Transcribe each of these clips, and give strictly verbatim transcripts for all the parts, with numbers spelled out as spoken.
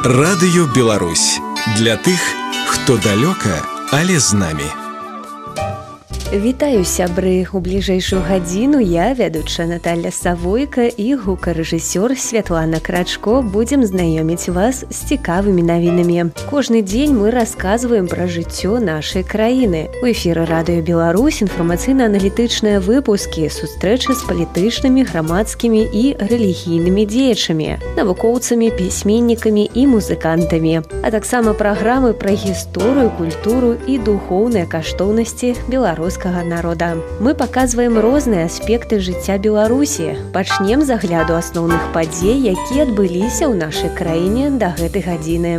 Радыё Беларусь. Для тых, хто далёка, але з намі. Вітаю, сябры! У бліжэйшую гадзіну я, вядучая Наталья Савойка і гукарэжысёр Святлана Крачко будзем знаёміць вас з цікавымі навінамі. Кожны дзень мы расказваем пра жыццё нашай краіны. У эфіры Радыё Беларусь інфармацыйна-аналітычныя выпускі, сустрэчы з палітычнымі, грамадскімі і рэлігійнымі дзеячамі, навукоўцамі, пісьменнікамі і музыкантамі, а таксама праграмы пра гісторыю, культуру і духоўныя каштоўнасці беларускага народа. Мы паказваем розныя аспекты жыцця Беларусі. Пачнем з агляду асноўных падзей, якія адбыліся ў нашай краіне да гэтай гадзіны.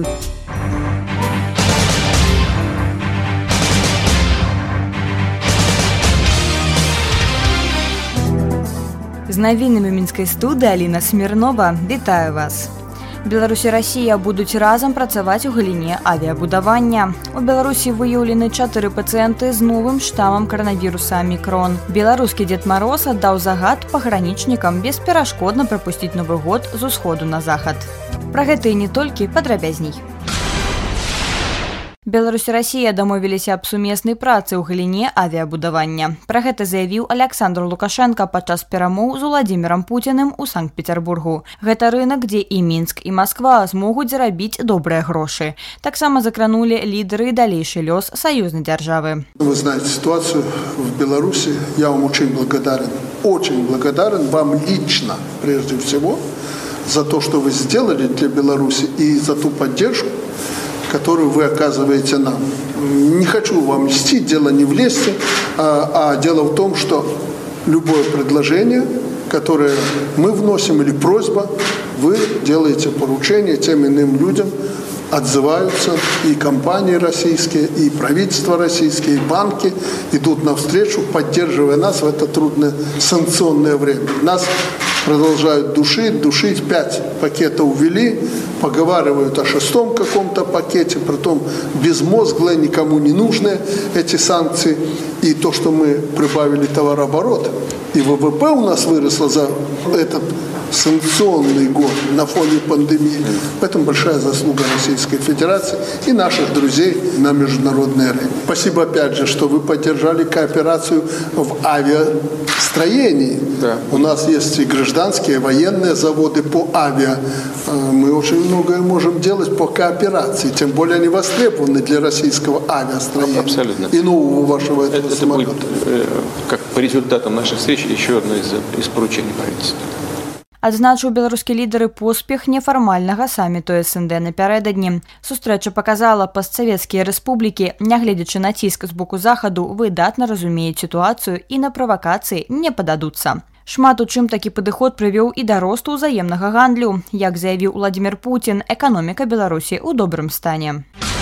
З навінамі мінскай студыі Аліна Смірнова. Вітаю вас! Беларусь і Расія будуць разам працаваць у галіне авіабудавання. У Беларусі выяўлены чатыры пацыенты з новым штамам каранавіруса Омікрон. Беларускі Дзед Мароз аддаў загад пагранічнікам бесперашкодна прапусціць Новы год з усходу на захад. Пра гэта і не толькі, падрабязней. Беларусь і Расія дамовіліся аб сумеснай працы ў галіне авіабудавання. Пра гэта заявіў Аляксандр Лукашенка падчас перамоў з Уладзімірам Пуціным у Санкт-Петербургу. Гэта рынок, дзе і Мінск, і Масква змогуць зарабіць добрыя грошы. Таксама закранулі лідеры і далейшы лёс саюзнай дзяржавы. Вы знаете ситуацию в Беларуси. Я вам очень благодарен, очень благодарен вам лично, прежде всего, за то, что вы сделали для Беларуси и за ту поддержку, которую вы оказываете нам. Не хочу вам льстить, дело не в лести, а, а дело в том, что любое предложение, которое мы вносим, или просьба, вы делаете поручение тем иным людям, отзываются, и компании российские, и правительства российские, и банки идут навстречу, поддерживая нас в это трудное санкционное время. Нас продолжают душить, душить, пять пакетов ввели, поговаривают о шестом каком-то пакете, притом безмозглые, никому не нужны эти санкции. И то, что мы прибавили товарооборот, и ВВП у нас выросло за этот санкционный год на фоне пандемии. Поэтому большая заслуга Российской Федерации и наших друзей на международной арене. Спасибо опять же, что вы поддержали кооперацию в авиастроении. Да. У нас есть и гражданские, и военные заводы по авиа. Мы очень многое можем делать по кооперации. Тем более они востребованы для российского авиастроения. Абсолютно. И нового вашего этого это, это самолета. Будет, как по результатам наших встреч, еще одно из, из поручений правительства. Адзначыў беларускі лідары поспех нефармальнага саміту эс эн дэ напярэдадні. Сустрэча паказала, постсавецкія рэспублікі, нягледзячы на ціск з боку захаду, выдатна разумеюць сітуацыю і на правакацыі не пададуцца. Шмат у чым такі падыход прывёў і да росту ўзаемнага гандлю. Як заявіў Уладзімір Пуцін, эканоміка Беларусі ў добрым стане.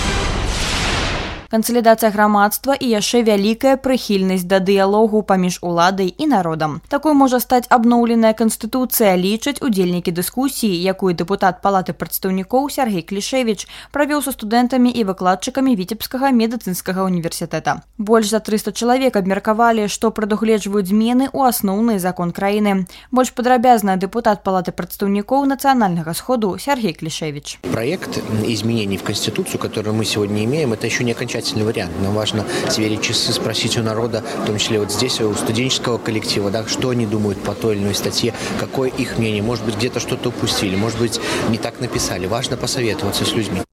Кансалідацыя грамадства і яшчэ вялікая прыхільнасць да дыялогу паміж уладай і народам. Такой можа стаць абноўленая канстытуцыя, лічаць удзельнікі дыскусіі, якую дэпутат Палаты прадстаўнікоў Сяргей Клішевіч правёў са студэнтамі і выкладчыкамі Віцебскага медыцынскага універсітэта. Больш за трыста чалавек абмеркавалі, што прадугледжваюць змены ў асноўны закон краіны. Больш падрабязна дэпутат Палаты прадстаўнікоў Нацыянальнага сходу Сяргей Клішевіч. Проект изменений в Конституцию, который мы сегодня имеем, это еще не окончательный вариант. Нам важно сверить часы, спросить у народа, в том числе вот здесь, у студенческого коллектива, да, что они думают по той или иной статье, какое их мнение. Может быть, где-то что-то упустили, может быть, не так написали. Важно посоветоваться с людьми.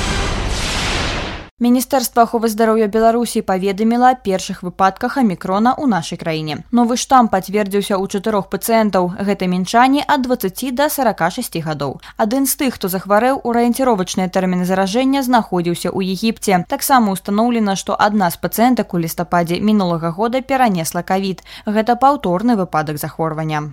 Міністэрства аховы здароўя Беларусі паведаміла аб першых выпадках Омікрона ў нашай краіне. Новы штам пацвердзіўся ў чатырох пацыентаў. Гэта мінчане ад дваццаці да сарака шасці гадоў. Адзін з тых, хто захварэў, арыенціровачныя тэрміны заражэння знаходзіўся ў Егіпце. Таксама ўстаноўлена, што адна з пацыентак у лістападзе мінулага года перанесла ковід. Гэта паўторны выпадак захворвання.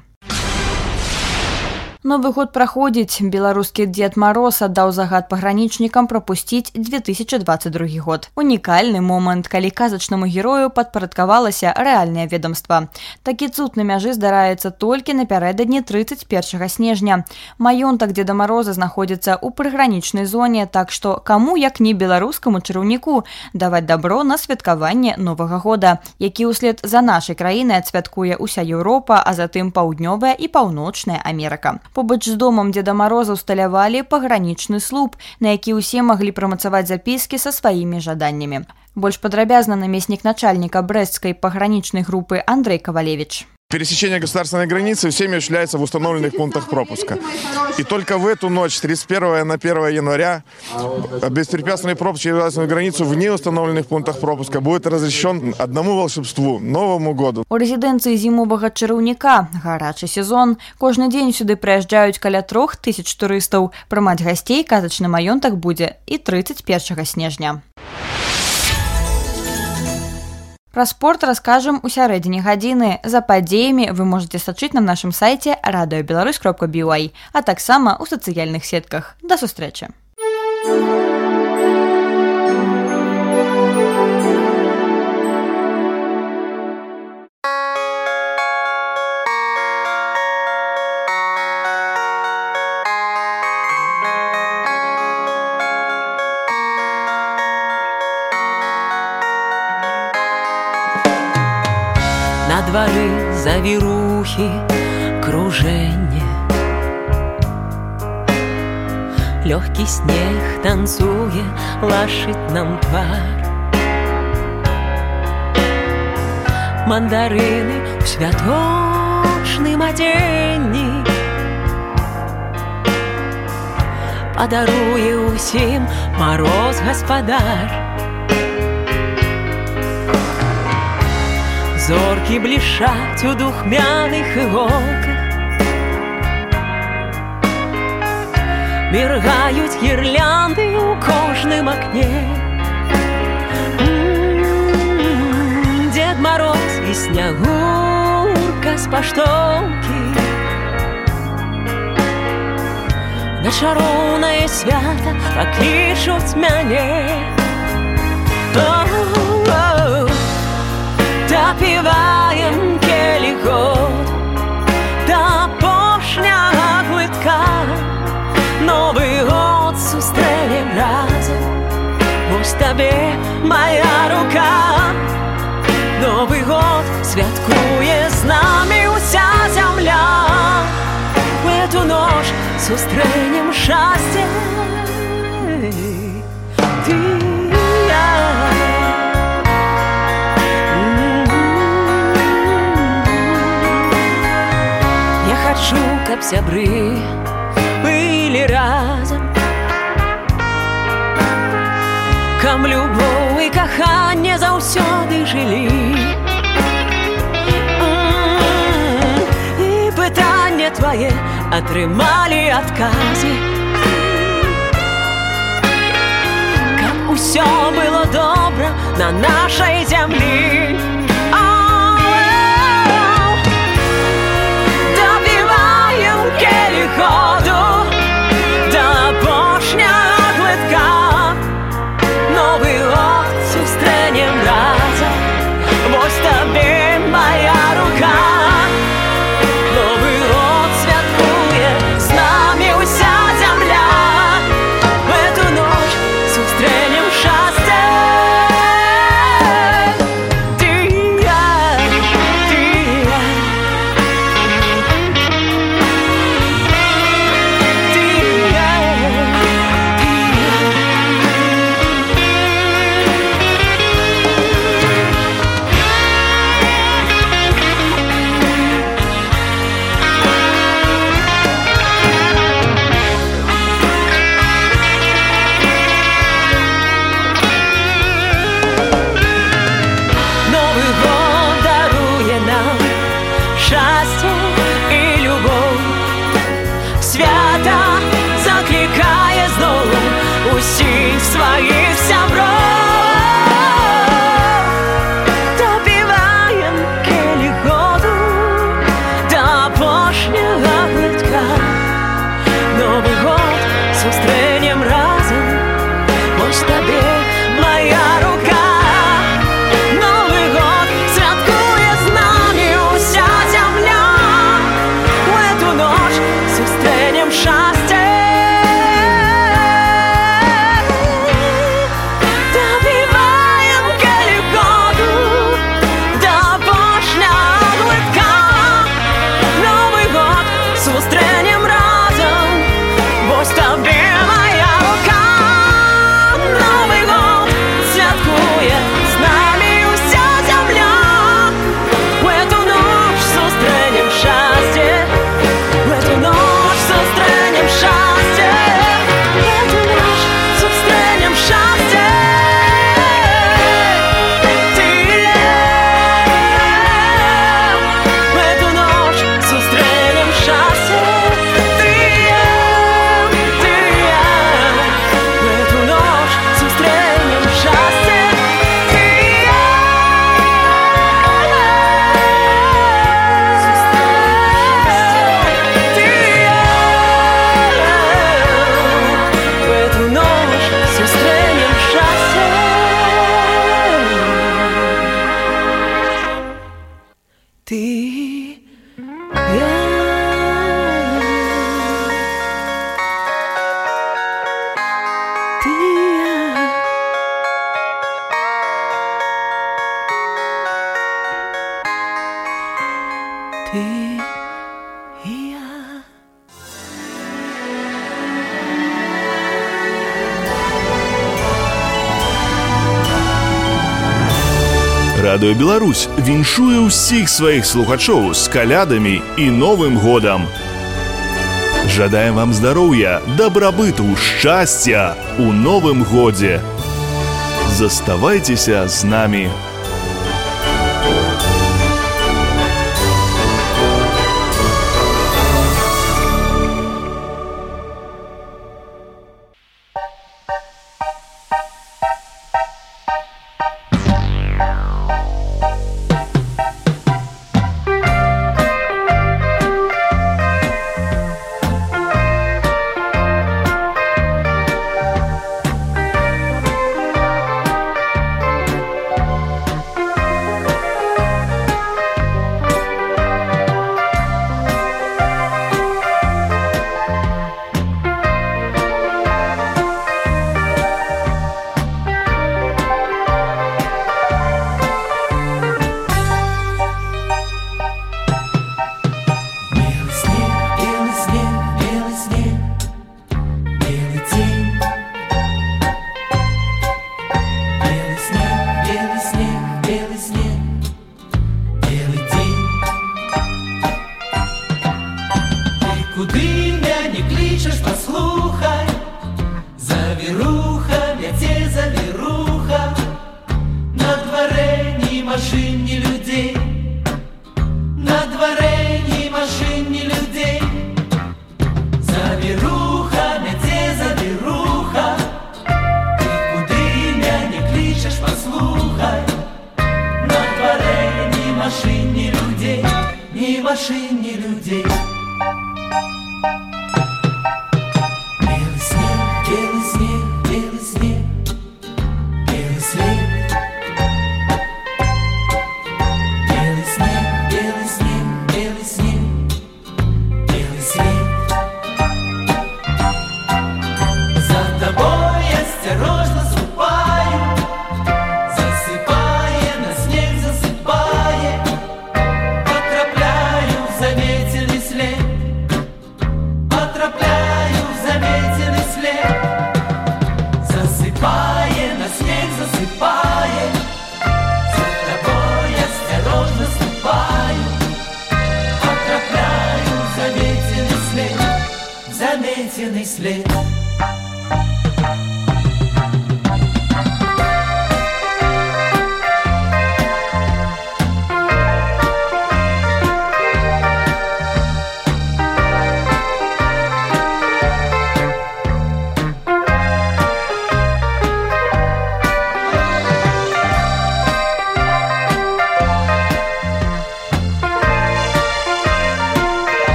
Новы год праходзіць. Беларускі Дзед Мароз аддаў загад пагранічнікам прапусціць две тысячы дваццаць другі год. Унікальны момант, калі казачнаму герою падпарадкавалася рэальнае ведамства. Такі цуд на мяжы здараецца толькі напярэдадні трыццаць першага снежня. Маёнтак Дзеда Мароза знаходзіцца ў прыгранічнай зоне, так што каму, як не беларускаму чараўніку, даваць дабро на святкаванне Новага года, які ўслед за нашай краінай адсвяткуе ўся Еўропа, а затым паўднёвая і паўночная Амерыка. Побач з домам Деда Мороза усталявалі пагранічны слуп, на які ўсе маглі прамацаваць запіскі са сваімі жаданнямі. Больш падрабязна намеснік начальніка брэсцкай пагранічнай групы Андрей Ковалевич. Пересечение государственной границы всеми осуществляется в установленных пунктах пропуска. И только в эту ночь, с тридцать первого на первое января, беспрепятственный пропуск через государственную границу в неустановленных пунктах пропуска будет разрешен одному волшебству – Новому году. У рэзідэнцыі зімовага чараўніка гарачы сезон. Кожны дзень сюды прыязджаюць каля трох тысяч турыстаў. Прымаць гасцей казачны маёнтак будзе і трыццаць першага снежня. Пра спорт раскажам у сярэдзіне гадзіны. За падзеямі вы можаце сачыць на нашым сайце радыёбеларусь кропка би ой, а таксама ў сацыяльных сетках. Да сустрэчы! На дворы завірухі, кружэнне. Лёгкі снег танцуе, лашыць нам твар. Мандарыны ў святочным адзенні падаруе ўсім Мароз гаспадар. Зоркі блішаць у духмяных іголках, міргаюць гірлянды ў кожным акне. Дед Мороз і Снягурка з паштоўкі на чароўнае свята паклічуць мяне. Дапіваем келіх год да апошняга глытка. Новы год сустрэнем разам, вось табе моя рука. Новы год святкуе з намі ўся зямля. В эту ночь сустрэнем шчасце ты і я. Хачу, каб сябры былі разам, каб любоў і каханне заўсёды жылі. І пытанне твае атрымалі адказы, каб усё было добра на нашай зямлі. Году да апошняга глытка. Новы год сустрэнем разам, вось табе моя рука. Новы год святкуе з намі ўся зямля. В эту ночь сустрэнем шчасце ты і я, ты і я. Усіх сваіх сяброў дапіваем келіх году да апошняга глытка. Новы год сустрэнем разам, вось табе моя рука. Новы год святкуе з намі ўся зямля. В эту ночь сустрэнем шчасце сустрэнем раз. Радыё Беларусь віншуе ўсіх сваіх слухачоў з калядамі і Новым годам. Жадаем вам здароўя, дабрабыту, шчасця у Новым годзе. Заставайцеся з намі.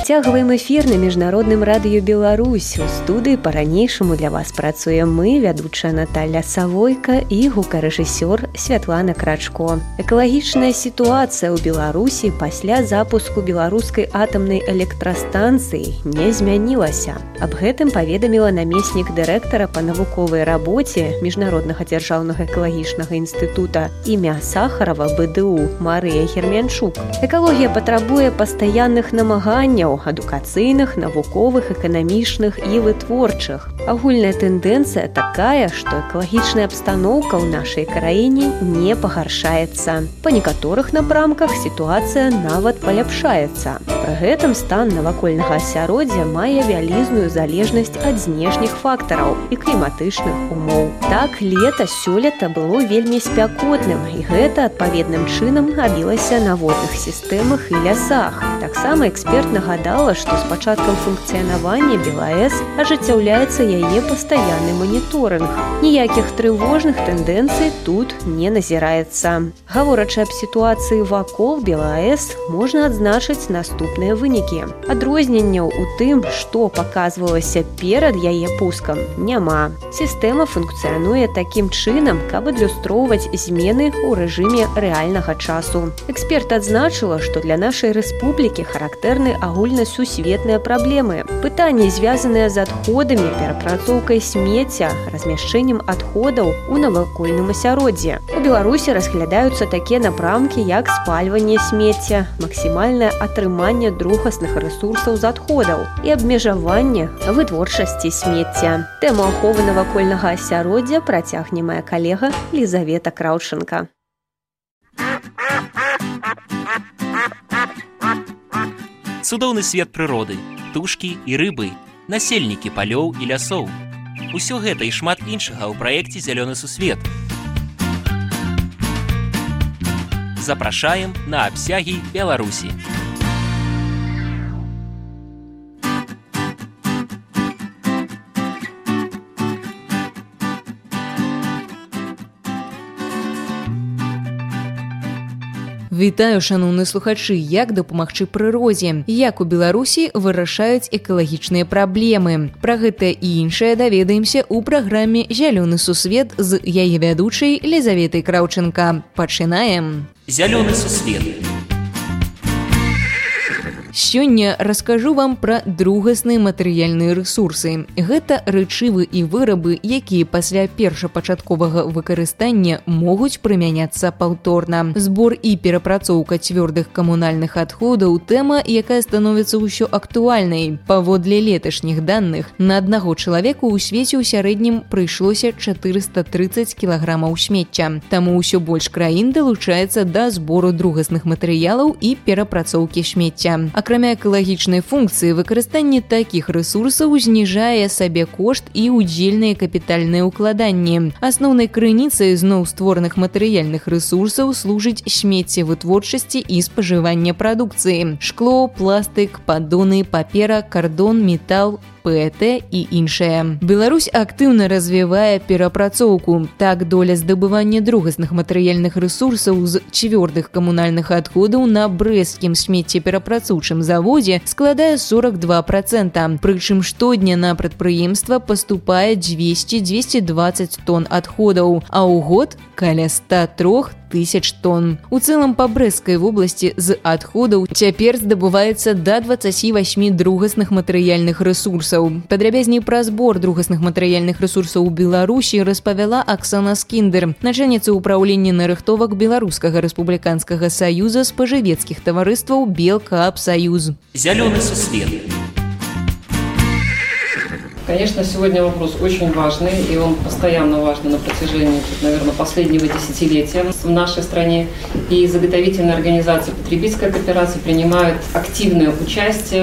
Працягваем эфір на міжнародным радыё Беларусь. У студыі па-ранейшаму для вас працуем мы, вядучая Наталья Савойка і гукарэжысёр Святлана Крачко. Экалагічная сітуацыя ў Беларусі пасля запуску беларускай атамнай электрастанцыі не змянілася. Аб гэтым паведаміла намеснік дырэктара па навуковай рабоце Міжнароднага дзяржаўнага экалагічнага інстытута імя Сахарова бэ дэ у Марыя Герменчук. Экалогія патрабуе пастаянных намаганняў адукацыйных, навуковых, эканамічных і вытворчых. Агульная тэндэнцыя такая, што экалагічная абстаноўка ў нашай краіне не пагаршаецца. Па некаторых напрамках сітуацыя нават паляпшаецца. Пры гэтым стан навакольнага асяроддзя мае вялізную залежнасць ад знешніх фактараў і кліматычных умоў. Так, лета сёлета было вельмі спякотным, і гэта адпаведным чынам адбілася на водных сістэмах і лясах. Таксама эксперт нагадала, што з пачаткам функцыянавання БелАЭС ажыццяўляецца яе пастаянны маніторынг. Ніякіх трывожных тэндэнцый тут не назіраецца. Гаворачы аб сітуацыі вакол БелАЭС, можна адзначыць наступныя вынікі. Адрозненняў у тым, што паказвалася перад яе пускам, няма. Сістэма функцыянуе такім чынам, каб адлюстроўваць змены ў рэжыме рэальнага часу. Эксперт адзначыла, што для нашай рэспублікі характэрны агульнасусветныя праблемы. Пытанні, звязаныя з адходамі, перапрацоўкай смецця, размяшчэннем адходаў у навакольным асяроддзі. У Беларусі разглядаюцца такія напрамкі, як спальванне смецця, максімальнае атрыманне другасных рэсурсаў з адходаў і абмежаванне вытворчасці смецця. Тэму аховы навакольнага асяроддзя працягне мая калега Лізавета Краўченка. Цудоўны свет прыроды, птушкі і рыбы, насельнікі палёў і лясоў. Усё гэта і шмат іншага ў праекце «Зялёны сусвет». Запрашаем на абсягі Беларусі. Вітаю, шаноўныя слухачы, як дапамагчы прыродзе, як у Беларусі вырашаюць экалагічныя праблемы. Пра гэта і іншае даведаемся ў праграме «Зялёны сусвет» з яе вядучай Лізаветай Краўченка. Пачынаем. «Зялёны сусвет». Сёння раскажу вам пра другасныя матэрыяльныя рэсурсы. Гэта рэчывы і вырабы, якія пасля першапачатковага выкарыстання могуць прымяняцца паўторна. Збор і перапрацоўка цвёрдых камунальных адходаў – тэма, якая становіцца ўсё актуальнай. Паводле леташніх даных, на аднаго чалавека ў свеце ў сярэднім прыйшлося чатырыста трыццаць кілаграмаў смецця. Таму ўсё больш краін далучаецца да збору другасных матэрыялаў і перапрацоўкі смецця. Акрамя экалагічнай функцыі, выкарыстанне такіх рэсурсаў зніжае сабе кошт і удзельныя капітальныя ўкладанні. Асноўнай крыніцай зноў створаных матэрыяльных рэсурсаў служыць смецце вытворчасці і спажывання прадукцыі. Шкло, пластык, паддоны, папера, кардон, метал, пэ э тэ і іншае. Беларусь актыўна развівае перапрацоўку. Так, доля здабывання другасных матэрыяльных рэсурсаў з цвёрдых камунальных адходаў на брэсцкім смеццеперапрацоўчым заводзе складае сорок два процента. Прычым штодня на прадпрыемства паступае дзвесце - дзвесце дваццаць тонн адходаў, а ў год каля ста трох тысяч тонн. У цэлым па Брэсцкай вобласці з адходаў цяпер здабываецца да дваццаці васьмі другасных матэрыяльных рэсурсаў. Падрабязней пра збор другасных матэрыяльных рэсурсаў у Беларусі распавяла Аксана Скіндер, начальніца ўпраўлення нарыхтовак Беларускага рэспубліканскага саюза спажывецкіх таварыстваў Белкаапсаюз. «Зялёны сусвет». Конечно, сегодня вопрос очень важный, и он постоянно важный на протяжении, наверное, последнего десятилетия в нашей стране. И заготовительные организации, потребительская кооперация принимают активное участие. К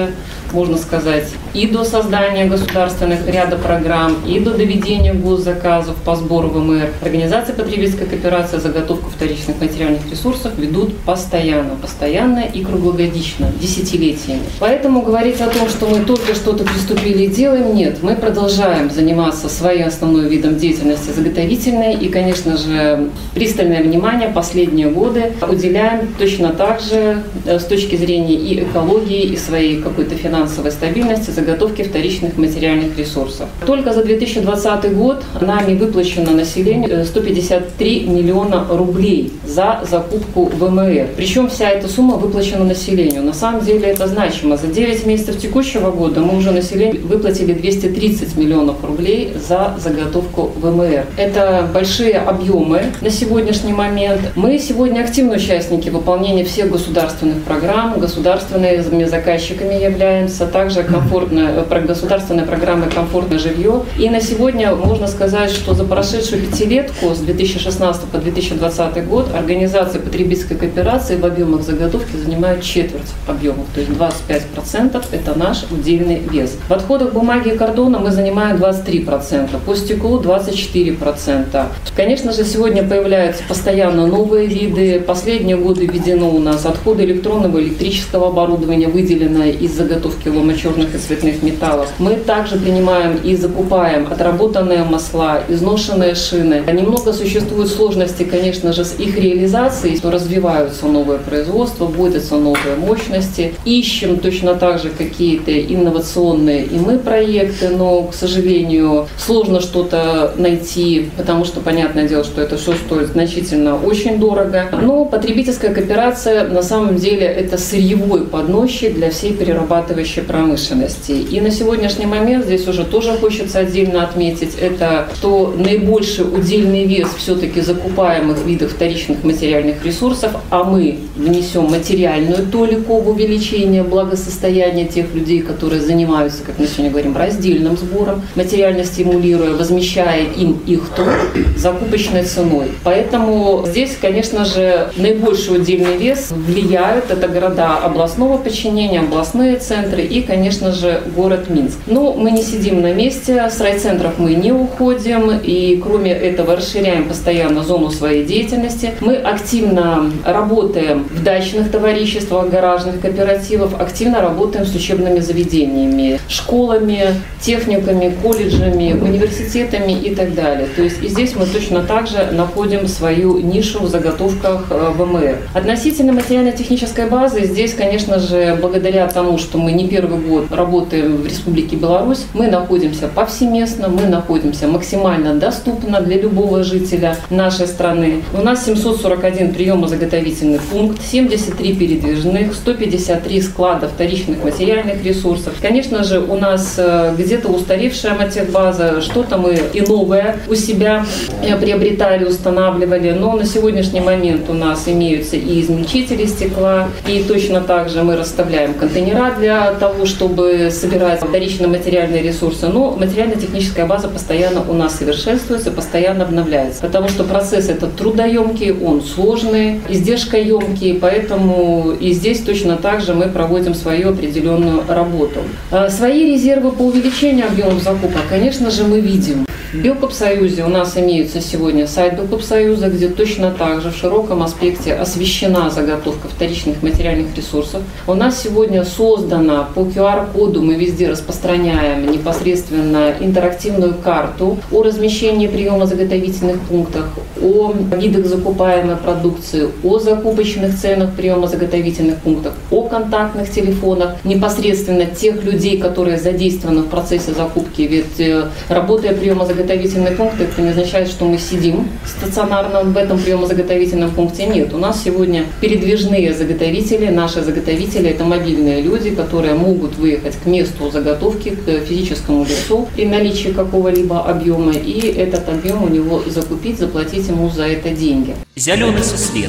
можно сказать, и до создания государственных ряда программ, и до доведения госзаказов по сбору ВМР. Организации потребительской кооперации заготовку вторичных материальных ресурсов ведут постоянно, постоянно и круглогодично, десятилетиями. Поэтому говорить о том, что мы только что-то приступили и делаем, нет. Мы продолжаем заниматься своим основным видом деятельности заготовительной и, конечно же, пристальное внимание последние годы уделяем точно так же с точки зрения и экологии, и своей какой-то финансовой стабильности заготовки вторичных материальных ресурсов. Только за две тысячи двадцатый год нами выплачено населению сто пятьдесят три миллиона рублей за закупку ВМР. Причем вся эта сумма выплачена населению. На самом деле это значимо. За девять месяцев текущего года мы уже населению выплатили двести тридцать миллионов рублей за заготовку ВМР. Это большие объемы на сегодняшний момент. Мы сегодня активные участники выполнения всех государственных программ, государственными заказчиками являемся, также комфортная, государственная программа «Комфортное жилье». И на сегодня можно сказать, что за прошедшую пятилетку с две тысячи шестнадцатого по две тысячи двадцатый год организации потребительской кооперации в объемах заготовки занимают четверть объемов, то есть двадцать пять процентов – это наш удельный вес. В отходах бумаги и картона мы занимаем двадцать три процента, по стеклу двадцать четыре процента. Конечно же, сегодня появляются постоянно новые виды. Последние годы введено у нас отходы электронного и электрического оборудования, выделено из заготовки ломо-черных и цветных металлов. Мы также принимаем и закупаем отработанные масла, изношенные шины. Немного существуют сложности, конечно же, с их реализацией, что развиваются новые производства, вводятся новые мощности. Ищем точно так же какие-то инновационные и мы проекты, но, к сожалению, сложно что-то найти, потому что, понятное дело, что это все стоит значительно очень дорого. Но потребительская кооперация на самом деле это сырьевой подносчик для всей перерабатывающей промышленности. И на сегодняшний момент здесь уже тоже хочется отдельно отметить, это что наибольший удельный вес все-таки закупаемых видов вторичных материальных ресурсов, а мы внесем материальную толику в увеличение благосостояния тех людей, которые занимаются, как мы сегодня говорим, раздельным сбором, материально стимулируя, возмещая им их труд закупочной ценой. Поэтому здесь, конечно же, наибольший удельный вес влияют это города областного подчинения, областные центры и, конечно же, город Минск. Но мы не сидим на месте, с райцентров мы не уходим и, кроме этого, расширяем постоянно зону своей деятельности. Мы активно работаем в дачных товариществах, гаражных кооперативах, активно работаем с учебными заведениями, школами, техниками, колледжами, университетами и так далее. То есть и здесь мы точно так же находим свою нишу в заготовках ВМР. Относительно материально-технической базы, здесь, конечно же, благодаря тому, что мы не первый год работаем в Республике Беларусь, мы находимся повсеместно, мы находимся максимально доступно для любого жителя нашей страны. У нас семьсот сорок один приемо-заготовительный пункт, семьдесят три передвижных, сто пятьдесят три склада вторичных материальных ресурсов. Конечно же, у нас где-то устаревшая матехбаза, что-то мы и новое у себя приобретали, устанавливали, но на сегодняшний момент у нас имеются и измельчители стекла, и точно так же мы расставляем контейнера для того, чтобы собирать вторичные материальные ресурсы, но материально-техническая база постоянно у нас совершенствуется, постоянно обновляется, потому что процесс этот трудоемкий, он сложный, издержкоемкий, поэтому и здесь точно так же мы проводим свою определенную работу. Свои резервы по увеличению объемов закупок, конечно же, мы видим. В Белкопсоюзе у нас имеется сегодня сайт Белкопсоюза, где точно так же в широком аспекте освещена заготовка вторичных материальных ресурсов. У нас сегодня создана по ку ар-коду, мы везде распространяем непосредственно интерактивную карту о размещении приема заготовительных пунктах, о видах закупаемой продукции, о закупочных ценах приема заготовительных пунктов, о контактных телефонах непосредственно тех людей, которые задействованы в процессе закупки. Ведь работая приема заготовительных пунктов, это не означает, что мы сидим стационарно в этом приемо-заготовительном пункте. Нет, у нас сегодня передвижные заготовители. Наши заготовители – это мобильные люди, которые могут выехать к месту заготовки, к физическому лицу при наличии какого-либо объема, и этот объем у него закупить, заплатить ему за это деньги. Зеленый сусвет.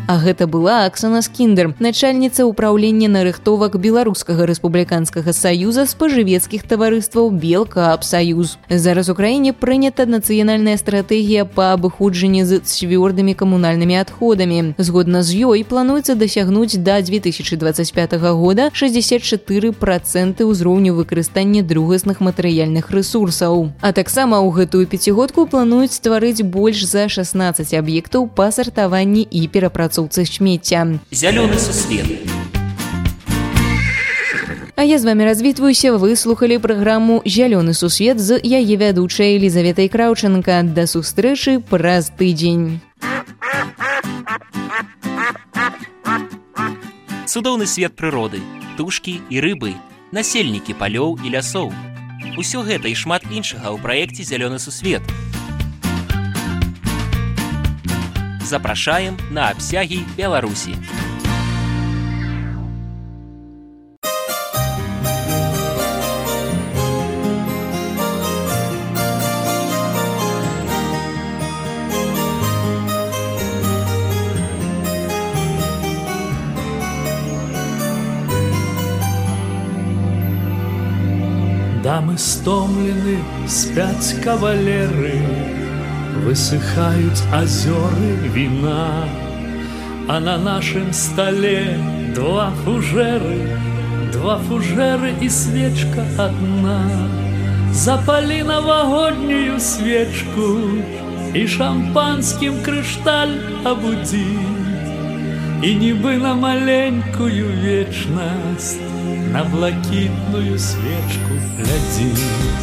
А гэта была Аксана Скіндер, начальніца ўпраўлення нарыхтовак Беларускага рэспубліканскага саюза спажывецкіх таварыстваў Белкаапсаюз. Зараз у краіне прынята нацыянальная стратэгія па абыходжанні з цвёрдымі камунальнымі адходамі. Згодна з ёй плануецца дасягнуць да дзве тысячы дваццаць пятага года шэсцьдзесят чатыры працэнты ўзроўню выкарыстання другасных матэрыяльных рэсурсаў. А таксама ў гэтую пяцігодку плануюць стварыць больш за шаснаццаць аб'ектаў па сартаванні і перапрацоўцы смецця. Зялёны сусвет. А я з вами развітваюся, вы слухали праграму «Зялёны сусвет» з яе вядучай Елізаветай Краўчанка. Да сустрэчы праз тыдзень. Цудоўны свет прыроды, птушкі і рыбы, насельнікі палёў і лясоў. Усё гэта і шмат іншага ў праекце «Зялёны сусвет». Запрашаем на абсягі Беларусі. Дамы стомлены, спят кавалеры, высыхают озеры вина, а на нашем столе два фужеры, два фужеры и свечка одна. Запали новогоднюю свечку и шампанским крышталь обуди, и нібы на маленькую вечность на блакитную свечку гляди.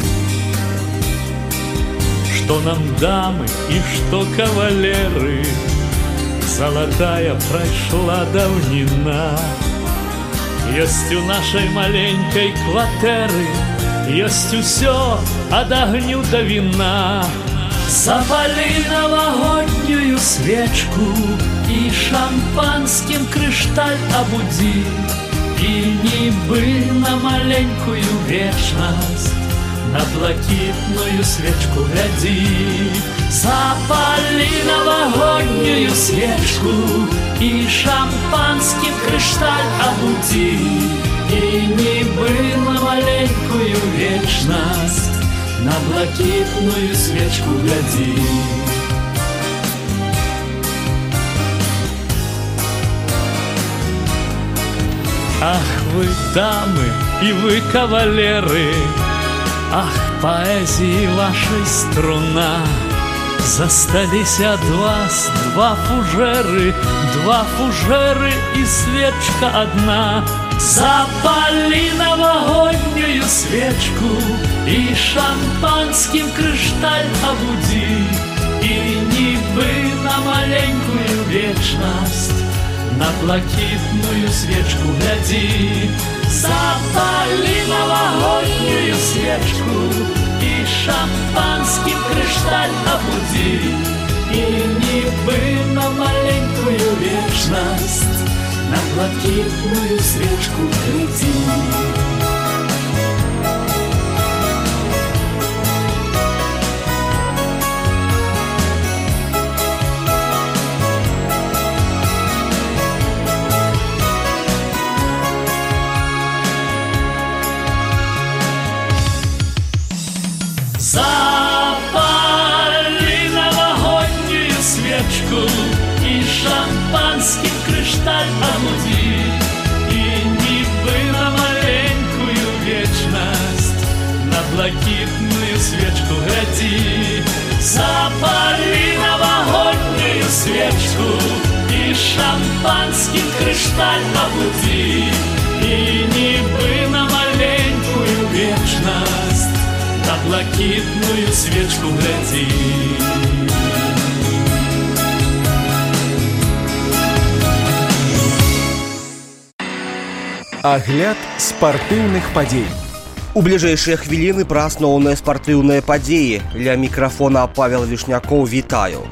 Что нам дамы и что кавалеры, золотая прошла давнина. Есть у нашей маленькой кватэры, есть усё от огню до вина. Запали новогоднюю свечку и шампанским крышталь обуди, и нібы на маленькую вечность на блакитную свечку гляди. Запали новогоднюю свечку и шампанским крышталь обуди, и нібы на маленькую вечность на блакитную свечку гляди. Ах, вы дамы и вы кавалеры, ах, поэзии вашей струна. Застались от вас два фужеры, два фужеры и свечка одна. Запали новогоднюю свечку и шампанским крышталь обуди, и нібы на маленькую вечность на блакитную свечку гляди. Запали новогоднюю свечку и шампанским крышталь обуди, и нібы на маленькую вечность на блакитную свечку гляди. Запали новогоднюю свечку и шампанским крышталь обуди, и нібы на маленькую вечность на блакитную свечку гляди. Запали новогоднюю свечку и шампанским крышталь обуди, и нібы на маленькую вечность на блакитную свечку гляди. Агляд спартыўных падзей. У бліжэйшыя хвіліны пра асноўныя спартыўныя падзеі. Ля мікрафона Павел Вішнякоў, вітаю.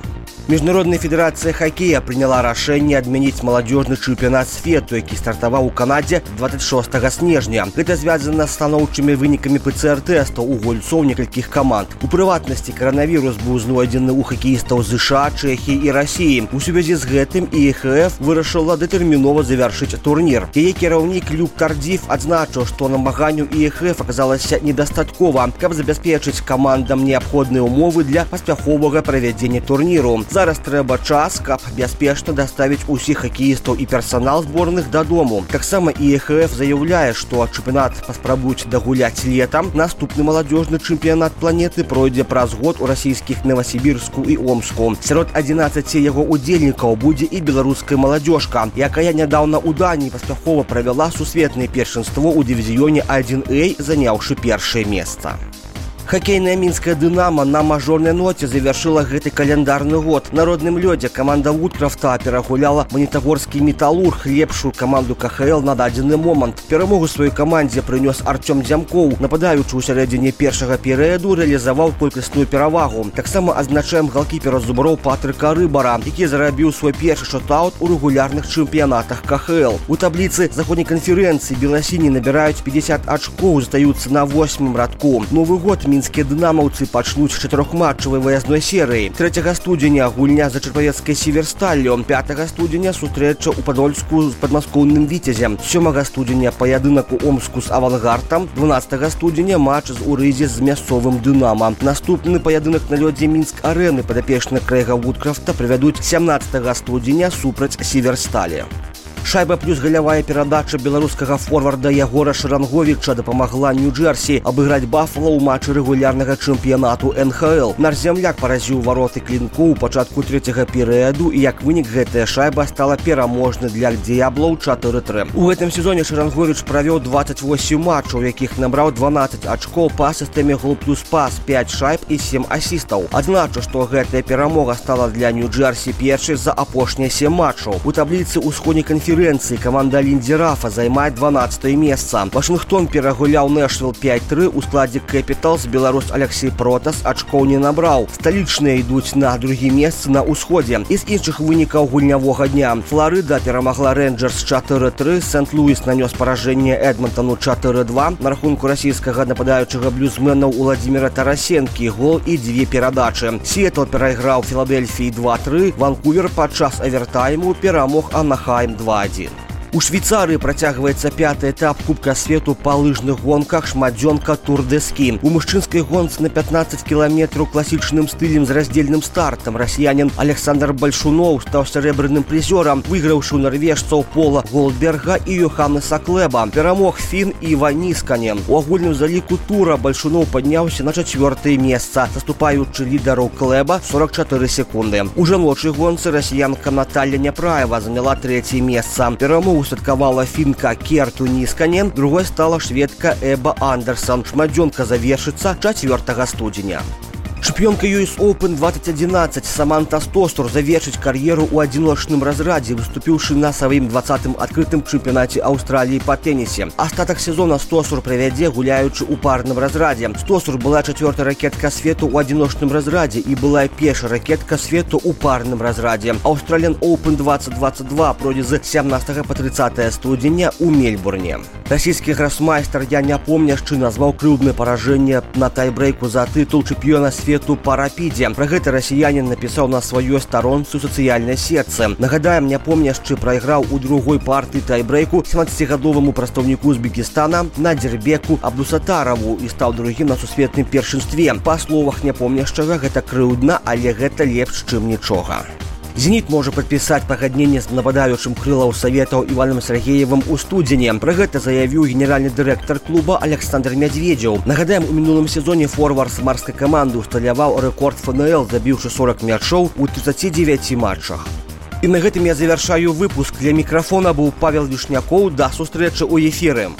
Міжнародная федэрацыя хакея прыняла рашэнне адмяніць маладзёжны чэмпіянат свету, які стартаваў у Канадзе двадцать шостага снежня. Гэта звязана з станоўчымі вынікамі пэ цэ эр тэстаў у гульцоў некалькіх каманд. У прыватнасці, каранавірус быў знойдзены ў хакеістаў ЗША, Чэхіі і Расіі. У сувязі з гэтым і эх эф вырашыла датэрмінова завяршыць турнір. Яе кіраўнік Люк Тардзіф адзначыў, што намаганню і эх эф аказалася недастаткова, каб забяспечыць камандам неабходныя ўмовы для паспяховага правядзення турніру. Зараз трэба час, каб бяспечна даставіць усіх хакеістаў і персанал зборных дадому. Таксама і эх эф заяўляе, што чэмпіянат паспрабуюць дагуляць летам. Наступны маладзёжны чэмпіянат планеты пройдзе праз год у расійскіх Новасібірску і Омску. Сярод адзінаццаці яго удзельнікаў будзе і беларуская маладзёжка, якая нядаўна ў Даніі паспяхова правяла сусветнае першынство ў дывізіёне адзін а, заняўшы першае месца. Хакейная мінская «Дынамо» на мажорнай ноце завяршыла гэты каляндарны год. На родным лёдзе каманда Вудкрафта перагуляла манітагорскі «Металлург», лепшую каманду ка ха эл на дадзены момант. Перамогу сваёй камандзе прынёс Артём Дзямкоў. Нападаючы ў сярэдзіне першага перыяду рэалізаваў колькасную перавагу. Таксама адзначаем галкіпера зуброў Патрыка Рыбара, які зарабіў свой першы шотаут у рэгулярных чэмпіянатах ка ха эл. У табліцы заходняй канферэнцыі беласіні набіраюць пятьдесят ачкоў, застаюцца на восьмым радку. Новы год мінскія дынамаўцы пачнуць чатырохматчавай выязной серыі. трэцяга студзеня гульня за чарпавецкай сіверсталлю, пятага студзеня сустрэча ў Падольску з падмаскоўным Віцязем, сёмага студзеня паядынак у Омску з Авангардам, дванаццатага студзеня матч з Урызе з мясцовым Дынама. Наступны паядынак на лёдзе Мінск-арэны падапечны Крэйга Вудкрафта правядуць сямнаццатага студзеня супраць Сіверсталі. Шайба плюс галявая перадача беларускага форварда Ягора Шаранговіча дапамагла Нью-Джерсі абыграць Баффала ў матчы рэгулярнага чэмпіянату эн ха эл. Наш зямляк паразіў вароты клінку ў пачатку трэцяга перыяду, і як вынік гэтая шайба стала пераможнай для д'яблаў чатыры тры. У гэтым сезоне Шаранговіч правёў двадцать восемь матчаў, у якіх набраў дванаццаць ачкоў па сістэме гол плюс пас, пяць шайб і сем асістаў. Адзначу, што гэтая перамога стала для Нью-Джерсі першай за апошнія сем матчаў. У табліцы ўсходняй канферэнцыі каманда Лінді Рафа займае дванаццатае месца. Вашынгтон перагуляў Нэшвілл пять тры, у складзе Кэпіталс беларус Алексей Протас ачкоў не набраў. Сталічныя ідуць на другім месцы на ўсходзе. З іншых вынікаў гульнявога дня. Фларыда перамагла Рэнджерс чатыры тры, Сент-Луіс нанёс паражэнне Эдмонтону чатыры два. На рахунку расійскага нападаючага блюзмена Уладзіміра Тарасенкі гол і дзве перадачы. Сіэтл перайграў Філадельфіі два тры, Ванкувер падчас авертайму перамог Анахайм два один. У Швейцарыі працягваецца пяты этап Кубка свету па лыжных гонках шматдзёнка Тур де Ски. У мужчынскай гонцы на пятнаццаць кіламетраў класічным стылем з раздзельным стартам расіянін Александр Бальшуноў стаў сярэбраным прызёрам, выйграўшы ў нарвежцаў Пола Голдберга і Йоханнеса Клэба. Перамог фін Іва Ніскане. У агульным заліку тура Бальшуноў падняўся на чацвёртае месца, саступаючы лідару Клэба сорок чатыры секунды. У жаночай гонцы расіянка Наталья Няпраева заняла трэцяе месца. Перамогу святкавала фінка Керту Ніскане, другой стала шведка Эба Андерсон. Шматдзёнка завершыцца чацвёртага студзеня. Чэмпіёнка ю эс Open двадцать одиннадцать Саманта Стосур завершыць кар'еру ў адзіночным разрадзе, выступіўшы на сваім двадцатым адкрытым чэмпіянаце Аўстраліі па тэнісе. Астатак сезона Стосур правядзе, гуляючы ў парным разрадзе. Стосур была чацвёртая ракетка свету ў адзіночным разрадзе і была першая ракетка свету ў парным разрадзе. Australian Open двадцать двадцать два пройдзе з сямнаццатага па трыццатае студзеня ў Мельбурне. Расійскі гросмайстер Я Няпомняшчы назваў крыўднае паражэнне на тайбрейку за тытул чэмпіёна свету па рапідзе. Пра гэта расіянін напісаў на сваёй старонцы ў сацыяльнай сетцы. Нагадаем, Няпомняшчы прайграў у другой партыі тайбрейку семнаццацігадоваму прадстаўніку Узбекістана Надзірбеку Абдусатараву і стаў другім на сусветным першынстве. Па словах Няпомняшчага, гэта крыўдна, але гэта лепш, чым нічога. «Зенит» можа падпісаць пагадненне з нападаючым крылаў Саветаў Іваном Сергеевым у студзені. Пра гэта заявіў генеральны дырэктар клуба Александр Мядзведзеў. Нагадаем, у мінулым сезоне форвард самарскай каманды усталяваў рэкорд эф эн эл, забіўшы сорок мячоў у трыццаці дзевяці матчах. І на гэтым я завяршаю выпуск. Для мікрафона быў Павел Вішнякоў. Да сустрэчы ў эфіры.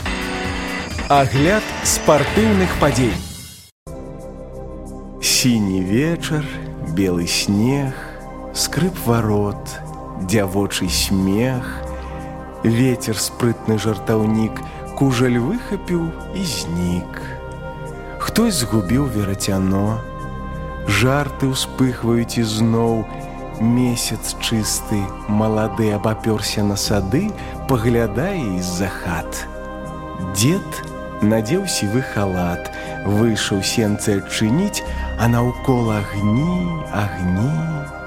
Агляд спартыўных падзей. Сіні вечар, белы снег, скрып ворот, дзявочы смех, ветер спрытны жартаўнік, кужаль выхапіў і знік. Хтось згубіў верацяно, жарты ўспыхваюць ізноў, Месяц чысты, малады абапёрся на сады, паглядае з-за хат. Дед надзеў сівы халат, выйшаў сенцы адчыніць, а наўкола агні, агні.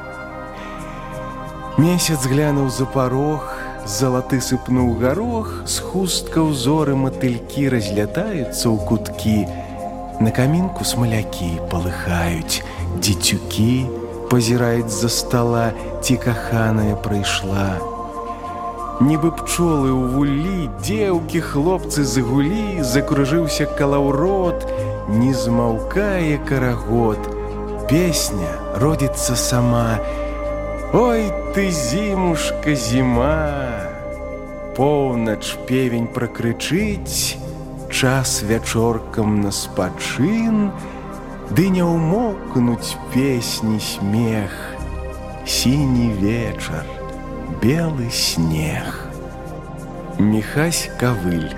Месяц глянуў за парог, залаты сыпнуў гарох, з хустка ўзоры матылькі разлятаюцца ў куткі. На камінку смалякі палыхаюць, дзецюкі пазіраюць з-за стала, ці каханая прыйшла. Нібы пчолы ў вуллі, дзеўкі, хлопцы загулі, закружыўся калаўрот, не змаўкае карагод. Песня родзіцца сама. Ой, ты, зімушка, зіма! Поўнач певень пракрычыць, час вячоркам на спачын, ды не ўмоўкнуць песні смех. Сіні вечар, белы снег. Міхась Кавыль.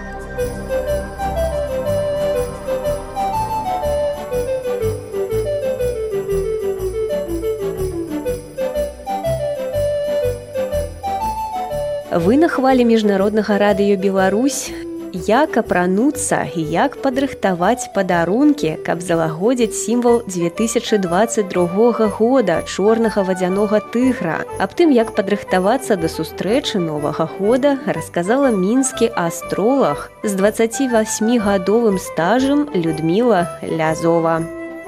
Вы на хвалі міжнароднага радыё Беларусь. Як апрануцца і як падрыхтаваць падарункі, каб залагодзіць сімвал две тысячы дваццаць другога года чорнага вадзянога тыгра. Аб тым, як падрыхтавацца да сустрэчы новага года, расказала мінскі астролаг з дваццацівасьмігадовым стажам Людміла Лязова.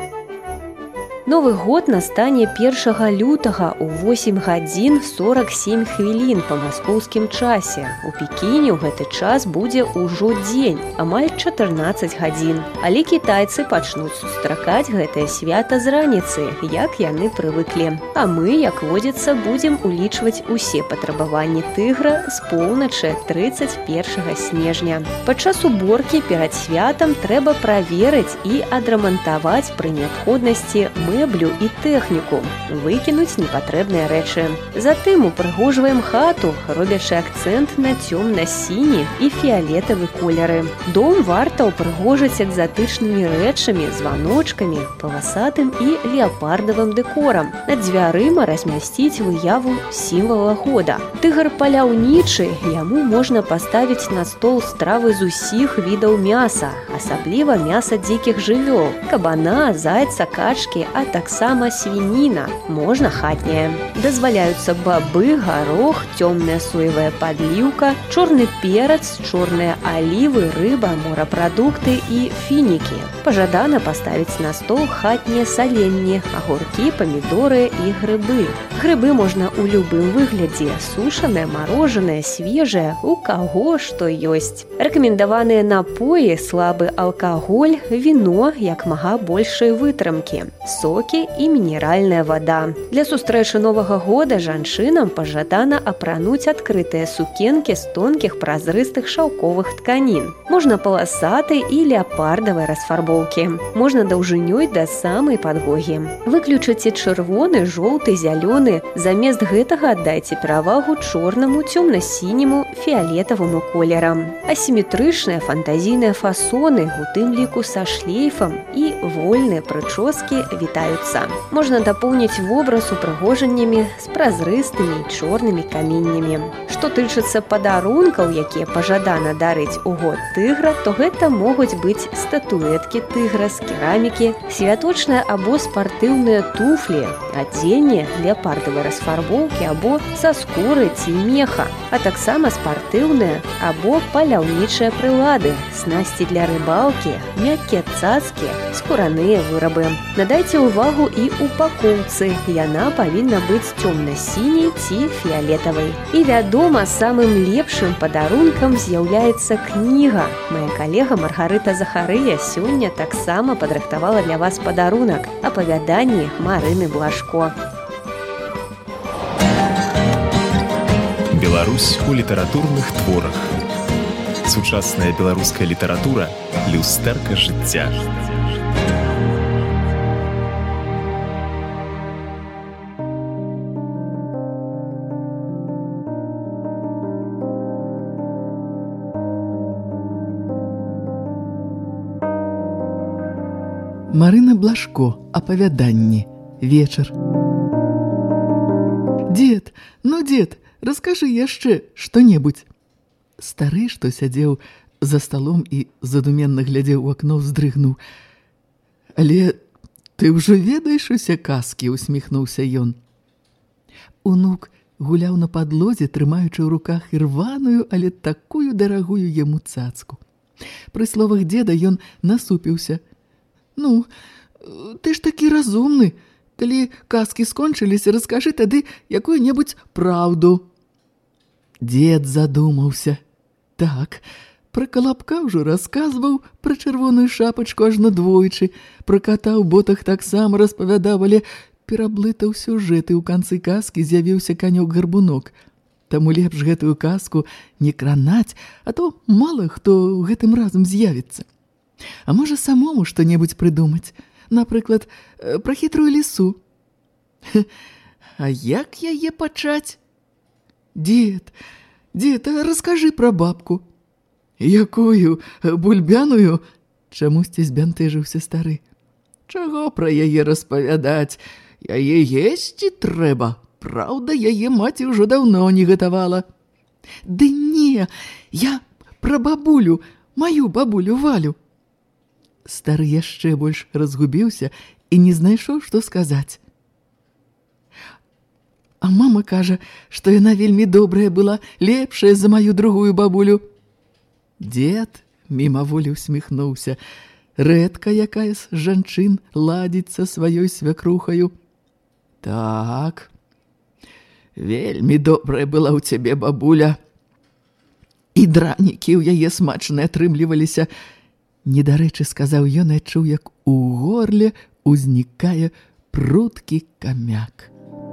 Новы год настане першага лютага ў восем гадзін сорак сем хвілін па маскоўскім часе. У Пекіне ў гэты час будзе ўжо дзень, амаль чатырнаццаць гадзін. Але кітайцы пачнуць сустракаць гэтае свята з раніцы, як яны прывыклі. А мы, як водзіцца, будзем улічваць усе патрабаванні тыгра з поўначы трыццаць першага снежня. Падчас уборкі перад святам трэба праверыць і адрамантаваць пры неабходнасці мэблю і тэхніку, выкінуць непатрэбныя рэчы. Затым упрыгожваем хату, робячы акцэнт на цёмна-сіні і фіялетавы колеры. Дом варта ўпрыгожыць экзатычнымі рэчамі, званочкамі, паласатым і леапардавым дэкорам. Над дзвярыма размясціць выяву сімвала года. Тыгр паляўнічы, яму можна паставіць на стол стравы з усіх відаў мяса, асабліва мяса дзікіх жывёл, кабана, зайца, качкі, а таксама свініна, можна хатняя. Дазваляюцца бабы, гарох, цёмная соевая падліўка, чорны перац, чорныя алівы, рыба, морапрадукты і фінікі. Пажадана паставіць на стол хатнія саленні, агуркі, памідоры і грыбы. Грыбы можна ў любым выглядзе, сушаныя, марожаныя, свежыя, у каго што ёсць. Рэкамендаваныя напоі, слабы алкаголь, віно, як мага большай вытрымкі, сокі і мінеральная вада. Для сустрэчы новага года жанчынам пажадана апрануць адкрытыя сукенкі з тонкіх празрыстых шаўковых тканін. Можна паласатай і леапардавай расфарбоўкі. Можна даўжынёй да самай падлогі. Выключыце чырвоны, жоўты, зялёны. Замест гэтага аддайце перавагу чорнаму, цёмна-сіняму, фіялетаваму колерам. Асіметрычныя фантазійныя фасоны, у тым ліку са шлейфам, і вольныя прычоскі вітаюцца. Можна дапоўніць вобраз упрыгожаннямі з празрыстымі і чорнымі каменнямі. Што тычыцца падарункаў, якія пажадана дарыць у год тыгра, то гэта могуць быць статуэткі тыгра з керамікі, святочныя або спартыўныя туфлі, адзенне леапардавай расфарбоўкі або са скуры ці меха, а таксама спартыўныя або паляўнічыя прылады, снасці для рыбалкі, мяккія цацкі, скураныя вырабы. Надайце ўвагу і упакоўцы. Яна павінна быць цёмна-сіняй ці фіялетавай. І вядома, самым лепшым падарункам з'яўляецца кніга. Мая калега Маргарыта Захарыя сёння таксама падрыхтавала для вас падарунак. Апавяданні Марыны Блажко. Беларусь у літаратурных творах. Сучасная беларуская літаратура – люстэрка жыцця. Марына Блажко. Апавяданні. Вечар. Дед, ну, дед, раскажы яшчэ што-небудзь. Стары, што сядзеў за сталом і задуменна глядзеў у акно, вздрыгнуў. Але ты ўжо ведаеш усе казкі, усміхнуўся ён. Унук гуляў на падлозе, трымаючы ў руках ірваную, але такую дарагую яму цацку. Пры словах деда ён насупіўся. Ну, ты ж такі разумны. Калі казкі скончыліся, раскажы тады якую-небудзь праўду. Дед задумаўся. Так, пра Калапка ўжо расказваў, пра чырвоную шапачку аж надвойчы, пра ката ў ботах таксама распавядаў, але пераблытаў сюжэт, і ў канцы казкі з'явіўся канёк-гарбунок. Таму лепш гэтую казку не кранаць, а то мала хто гэтым разам з'явіцца. А можа самому што-небудзь прыдумаць, напрыклад, пра хітрую лісу. А як яе пачаць? Дед, дед, раскажы пра бабку. Якую? Бульбяную? Чамусьці збянтэжыўся стары. Чаго пра яе распавядаць? Яе есці трэба. Праўда, яе маці ўжо даўно не гатавала. Ды не, я пра бабулю, маю бабулю Валю. Стары яшчэ больш разгубіўся і не знайшоў, што сказаць. А мама кажа, што яна вельмі добрая была, лепшая за маю другую бабулю. Дед мімаволі усміхнуўся. Рэдка якая з жанчын ладзіць са сваёй свякрухаю. Так, вельмі добрая была ў цябе бабуля. І дранікі ў яе смачныя атрымліваліся. Недарэчы сказаў ён, і адчуў, як у горле узнікае прудкі камяк.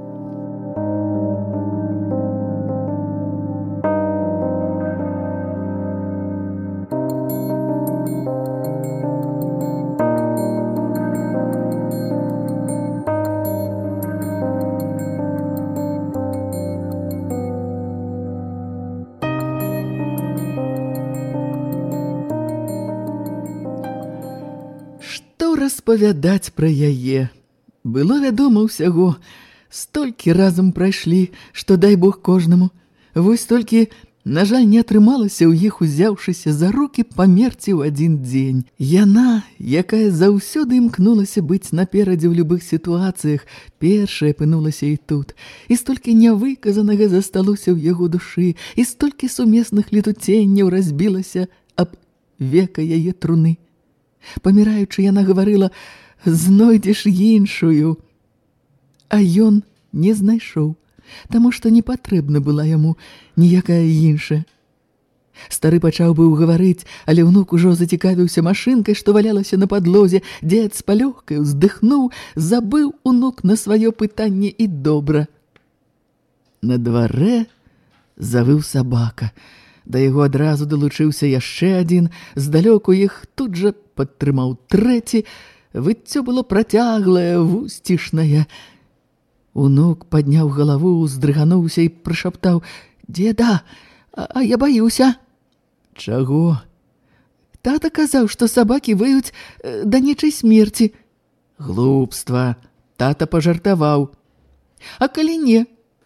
Распавядаць пра яе. Было вядома ўсяго. Столькі разам прайшлі, што дай Бог кожнаму. Вось толькі, на жаль, не атрымалася ў іх, узяўшыся за рукі, памерці ў адзін дзень. Яна, якая заўсёды імкнулася быць наперадзе ў любых сітуацыях, першая апынулася і тут. І столькі нявыказанага засталося ў яго душы, і столькі сумесных летуценняў разбілася аб века яе труны. Паміраючы, яна гаварыла: «Знойдзеш іншую». А ён не знайшоў, таму што не патрэбна была яму ніякая іншая. Стары пачаў быў гаварыць, але ўнук ужо зацікавіўся машынкай, што валялася на падлозе. Дзед з палёгкай уздыхнуў, забыў унук на сваё пытанне, і добра. На дварэ завыў сабака. Да яго адразу далучыўся яшчэ адзін, здалёку іх тут жа падтрымаў трэці. Выццё было працяглае, вусцішнае. Унук падняў галаву, уздрыгануўся і прашаптаў: «Деда, а, а я баюся». «Чаго?» «Тата казаў, што сабакі выюць э, да нечай смерці». «Глупства, тата пажартаваў». «А калі не?»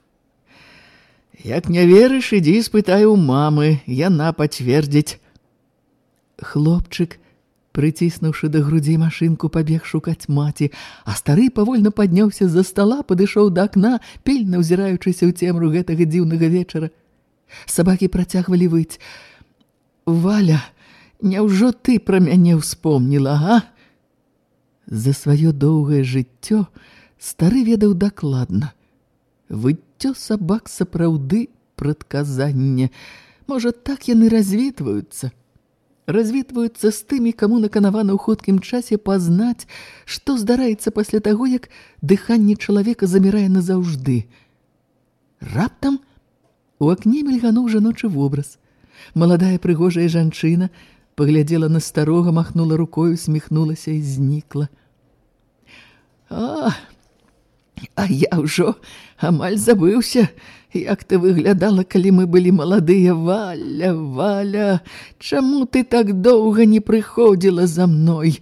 «Як не верыш, ідзі спытай у мамы, яна пацвердзіць». Хлопчык, прыціснуўшы да грудзей машынку, пабег шукаць маці, а стары павольна падняўся з-за стала, падышоў да акна, пільна ўзіраючыся ў цемру гэтага дзіўнага вечара. Сабакі працягвалі выць. «Валя, няўжо ты пра мяне ўспомніла, а?» За сваё доўгае жыццё стары ведаў дакладна. Выццё сабак сапраўды прадказанне. Можа, так яны развітваюцца. Развітваюцца з тымі, каму наканавана ў хуткім часе пазнаць, што здараецца пасля таго, як дыханне чалавека замірае назаўжды. Раптам у акне мільгануў жаночы вобраз. Маладая прыгожая жанчына паглядзела на старога, махнула рукою, усміхнулася і знікла. «А, а я ўжо амаль забыўся, як ты выглядала, калі мы былі маладыя. Валя, Валя, чаму ты так доўга не прыходзіла за мной?»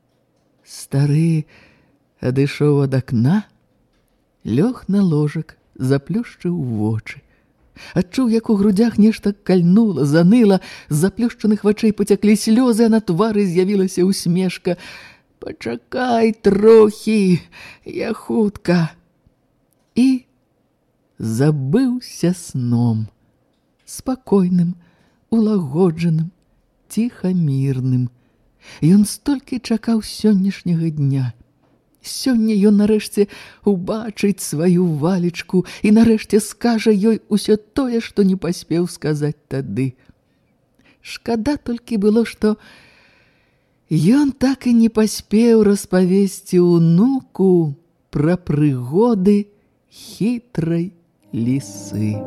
Стары адышоў ад акна, лёг на ложак заплюшчыў вочы. Адчуў, як у грудях нешта кальнула, заныла, з заплюшчаных вачэй пацяклі слёзы, а на твары з'явілася усмешка. «Пачакай трохі, я хутка». І забыўся сном, спакойным, улагоджаным, ціхамірным. Ён столькі чакаў сённяшняга дня. Сёння ён нарэшце убачыць сваю Валечку і нарэшце скажа ёй усё тое, што не паспеў сказаць тады. Шкада толькі было, што ён так і не паспеў распавесці ўнуку пра прыгоды хітрай лісы.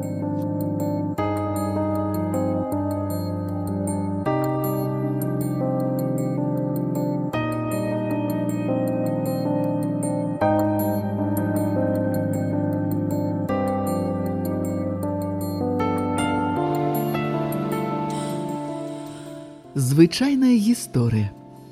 Звычайная гісторыя.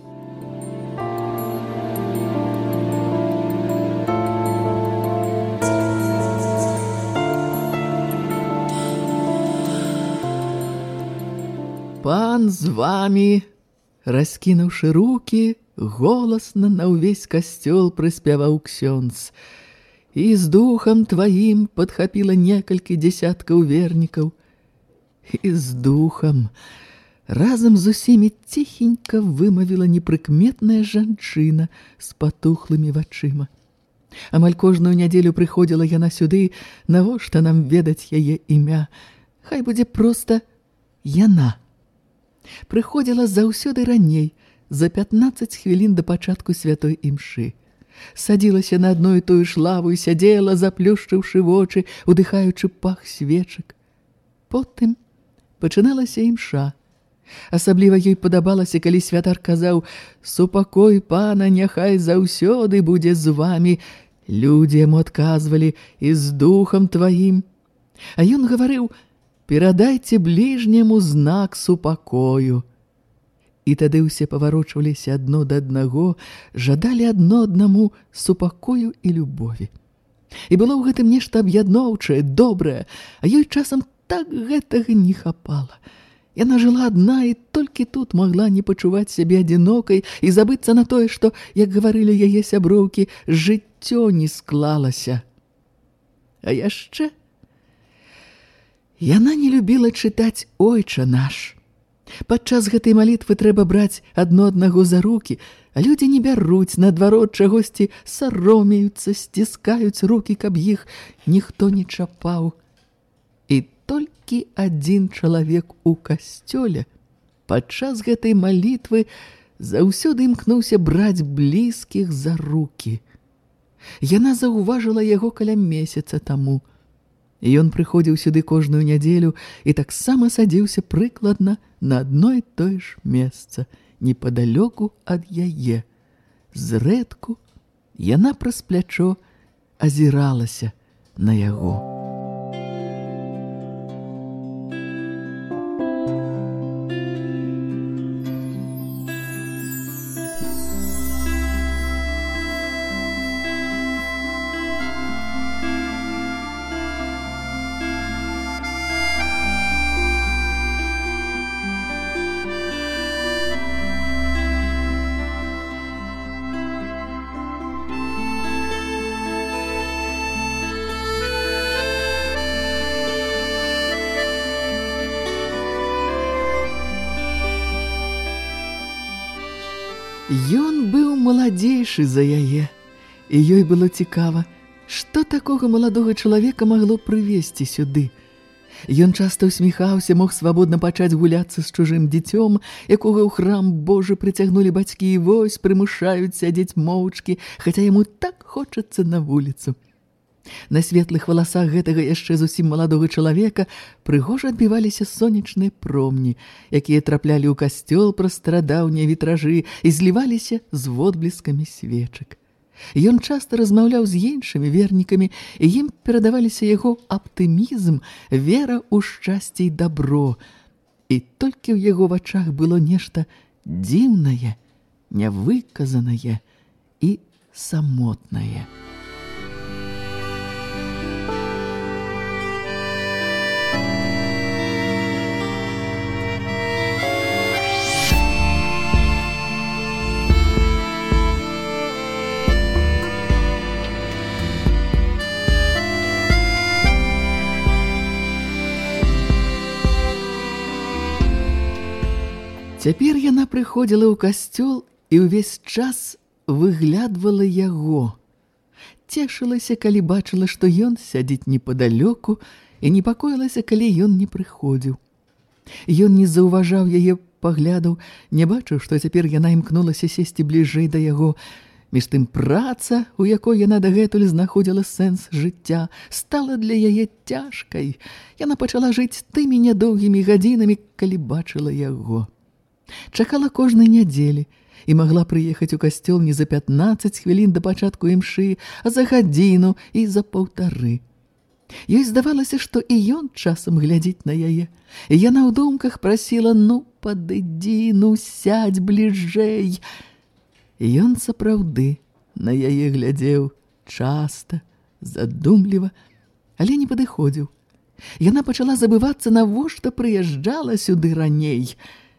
Пан з вамі, раскінуўшы рукі, голасна на ўвесь касцёл прыспяваў ксёндз. І з духам тваім падхапіла некалькі дзесяткаў вернікаў. І з духам разам з усімі ціхенька вымавіла непрыкметная жанчына з патухлымі вачыма. Амаль кожную нядзелю прыходзіла яна сюды, навошта нам ведаць яе імя? Хай будзе проста яна. Прыходзіла заўсёды раней, за пятнаццаць хвілін да пачатку святой імшы. Садзілася на адну і тую ж лаву і сядзела, заплюшчыўшы вочы, удыхаючы пах свечак. Потым пачыналася імша. Асабліва ёй падабалася, калі святар казаў: «Супакой пана няхай заўсёды будзе з вамі». Людзі яму адказвалі: «І з духам тваім». А ён гаварыў: «Перадайце бліжняму знак супакою». І тады ўсе паварочваліся адно да аднаго, жадалі адно аднаму супакою і любові. І было ў гэтым нешта аб'ядноўчае, добрае, а ёй часам так гэтага не хапала. Яна жыла адна і толькі тут магла не пачуваць сябе адзінокай і забыцца на тое, што, як гаварылі яе сяброўкі, жыццё не склалася. А яшчэ яна не любіла чытаць «Ойча наш». Падчас гэтай малітвы трэба браць адно аднаго за рукі, а людзі не бяруць, наадварот, чагосьці саромеюцца, сціскаюць рукі, каб іх ніхто не чапаў. І толькі адзін чалавек у касцёле падчас гэтай малітвы заўсёды імкнуўся браць блізкіх за рукі. Яна заўважыла яго каля месяца таму. Ён прыходзіў сюды кожную нядзелю і таксама садзіўся прыкладна на адно і тое ж месца, непадалёку ад яе. Зрэдку яна праз плячо азіралася на яго. Ён быў маладзейшы за яе, і ёй было цікава, што такога маладога чалавека магло прывесці сюды. Ён часта усміхаўся, мог свабодна пачаць гуляцца з чужым дзіцём, якога ў храм Божы прыцягнулі бацькі і вось прымушаюць сядзець моўчкі, хаця яму так хочацца на вуліцу. На светлых валасах гэтага яшчэ зусім маладога чалавека прыгожа адбіваліся сонечныя промні, якія траплялі ў касцёл праз старадаўнія вітражы і зліваліся з водблескамі свечак. Ён часта размаўляў з іншымі вернікамі, і ім перадаваліся яго аптымізм, вера ў шчасце і дабро. І толькі ў яго вачах было нешта дзіўнае, нявыказанае і самотнае. Цяпер яна прыходзіла ў касцёл і ўвесь час выглядвала яго. Цешылася, калі бачыла, што ён сядзіць непадалёку, і непакоілася, калі ён не прыходзіў. Ён не заўважаў яе паглядаў, не бачыў, што цяпер яна імкнулася сесці бліжэй да яго. Між тым праца, у якой яна дагэтуль знаходзіла сэнс жыцця, стала для яе цяжкай. Яна пачала жыць тымі нядоўгімі гадзінамі, калі бачыла яго. Чакала кожнай нядзелі і магла прыехаць у касцёл не за пятнаццаць хвілін да пачатку імшы, а за гадзіну і за паўтары. Ёй здавалася, што і ён часам глядзіць на яе. І яна ў думках прасіла: «Ну, падыдзі, ну, сядзь бліжэй». Ён сапраўды на яе глядзеў часта, задумліва, але не падыходзіў. Яна пачала забывацца, навошта прыязджала сюды раней.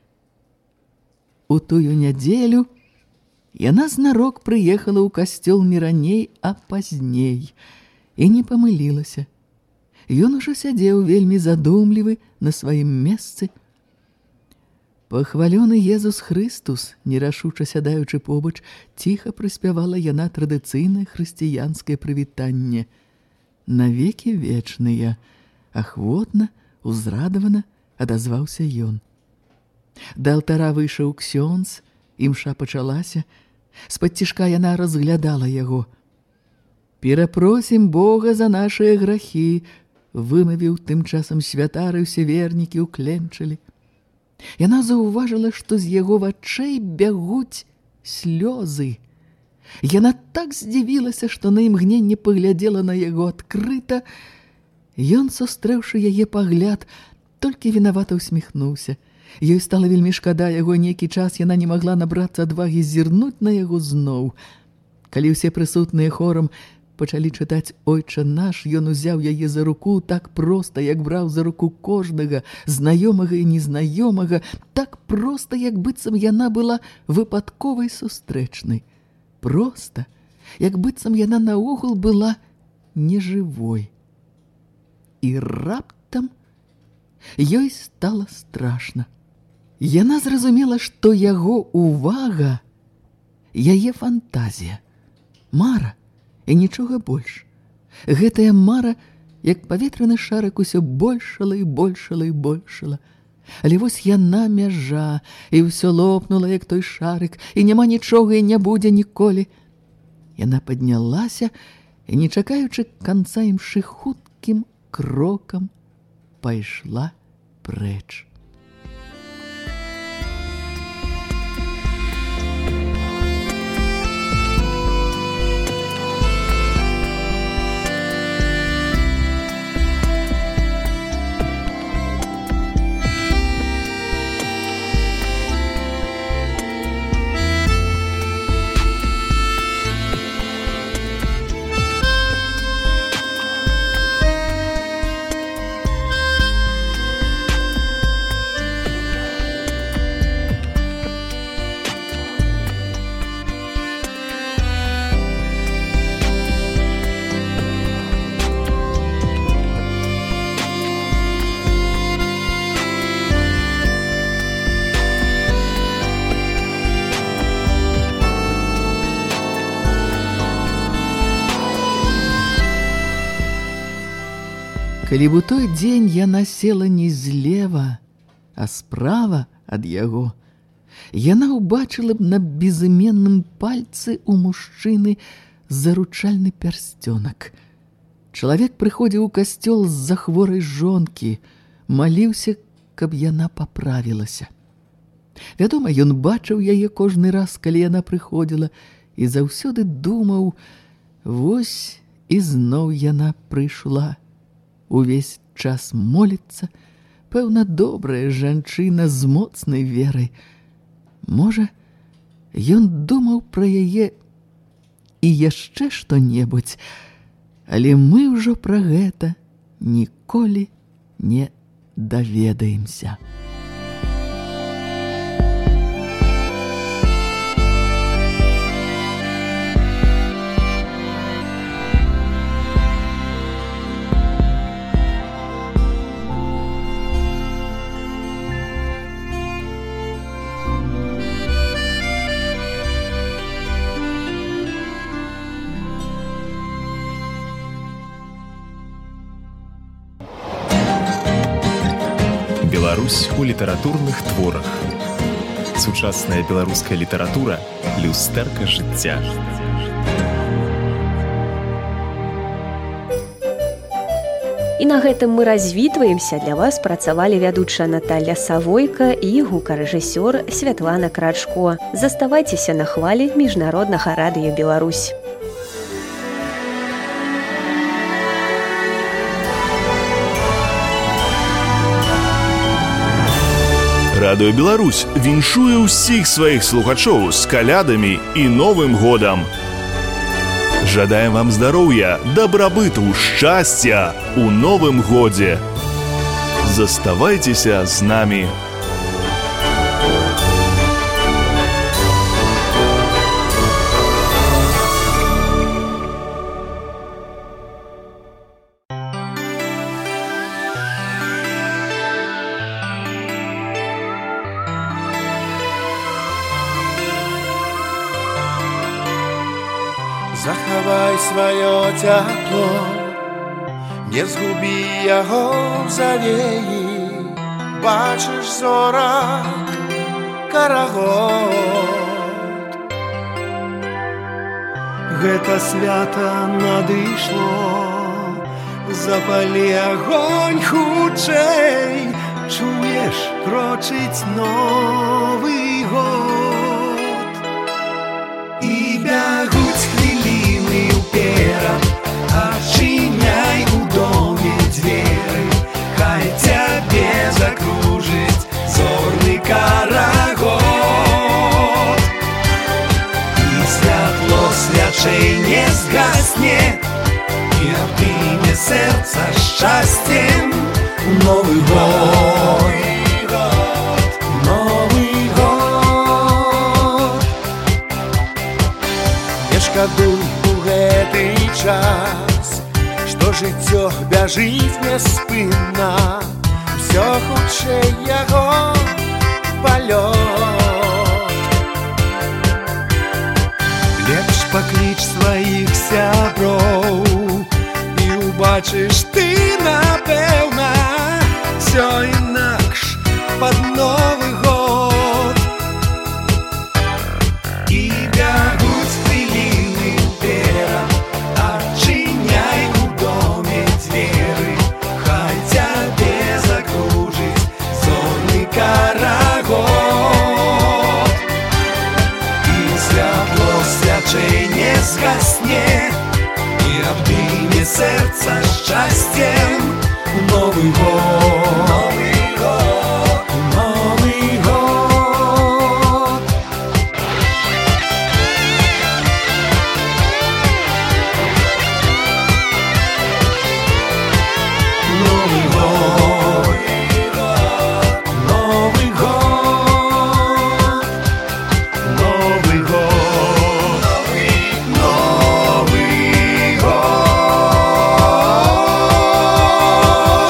У тую нядзелю яна знарок прыехала ў касцёл не раней, а пазней. І не памылілася. Ён ужо сядзеў вельмі задумлівы на сваім месцы. «Пахвалёны Езус Хрыстус», нерашуча сядаючы побач, ціха прыспявала яна традыцыйнае хрысціянскае прывітанне. «Навекі вечныя», ахвотна, узрадавана адазваўся ён. Да алтара выйшаў ксёндз, імша пачалася. З-пад цішка яна разглядала яго. «Перапросім Бога за нашыя грахі», вымавіў тым часам святары, усе вернікі ўкленчылі. Яна заўважыла, што з яго вачэй бягуць слёзы. Яна так здзівілася, што на імгненне паглядзела на яго адкрыта. Ён, сустрэўшы яе пагляд, толькі вінавата ўсміхнуўся. Ёй стала вельмі шкада яго, нейкі час яна не магла набрацца адвагі зірнуць на яго зноў. Калі ўсе прысутныя хорам пачалі чытаць «Ойча наш», ён узяў яе за руку так проста, як браў за руку кожнага, знаёмага і незнаёмага, так проста, як быццам яна была выпадковай сустрэчнай. Проста, як быццам яна наогул была нежывой. І раптам ёй стала страшна. Яна зразумела, што яго ўвага, яе фантазія, мара, і нічога больш. Гэтая мара, як паветраны шарык, усё большала і большала і большала. Але вось яна мяжа, і ўсё лопнула, як той шарык, і няма нічога, і не будзе ніколі. Яна паднялася, і, не чакаючы канца імшы, хуткім крокам пайшла прэч. Калі б у той дзень яна села не злева, а справа ад яго, яна ўбачыла б на безыменным пальцы ў мужчыны заручальны пярсцёнак. Чалавек прыходзіў у касцёл з-за хворай жонкі, маліўся, каб яна паправілася. Вядома, ён бачыў яе кожны раз, калі яна прыходзіла, і заўсёды думаў: вось і зноў яна прыйшла. Увесь час моліцца, пэўна, добрая жанчына з моцнай верай. Можа, ён думаў пра яе і яшчэ што-небудзь, але мы ўжо пра гэта ніколі не даведаемся. Беларусь у літаратурных творах. Сучасная беларуская літаратура – люстэрка жыцця. І на гэтым мы развітваемся. Для вас працавалі вядучая Наталья Савойка і гукарэжысёр Святлана Крачко. Заставайцеся на хвалі Міжнароднага радыё Беларусь. Радыё Беларусь віншуе ўсіх сваіх слухачоў з калядамі і Новым годам. Жадаем вам здароўя, дабрабыту, шчасця у Новым годзе. Заставайцеся з намі. Захавай сваё цяпло, не згубі яго ў завеі. Бачыш зорак, карагод. Гэта свята надышло, запалі агонь хутчэй. Чуеш, крочыць Новы год. І бягуць хвіліны ўперад, адчыняй у доме дзверы, хай цябе закружыць зорны карагод. І святло свячэй не згасне, і абдыме сэрца шчасцем у Новы год. Шкадуй у гэты час, што жыццё бяжыць няспынна, усё хутчэй яго палёт. Лепш пакліч сваіх сяброў, і ўбачыш ты, напэўна, всё інакш пад Новы год. І бягуць хвіліны ўперад, адчыняй у доме дзверы, хай цябе закружыць зорны карагод. І святло свячэй не згасне, і абдыме сэрца шчасцем у Новы год. Новы год, Новы год. Новый год, Новый год, Новый год, Новый год.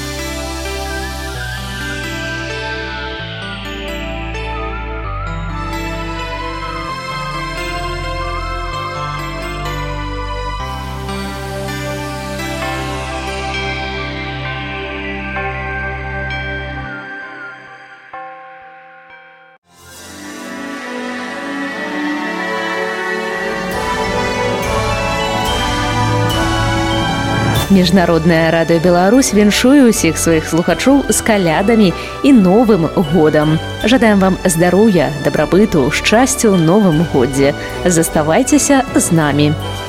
Міжнароднае радыё Беларусь віншуе ўсіх сваіх слухачоў з калядамі і Новым годам. Жадаем вам здароўя, дабрабыту, шчасця ў Новым годзе. Заставайцеся з намі.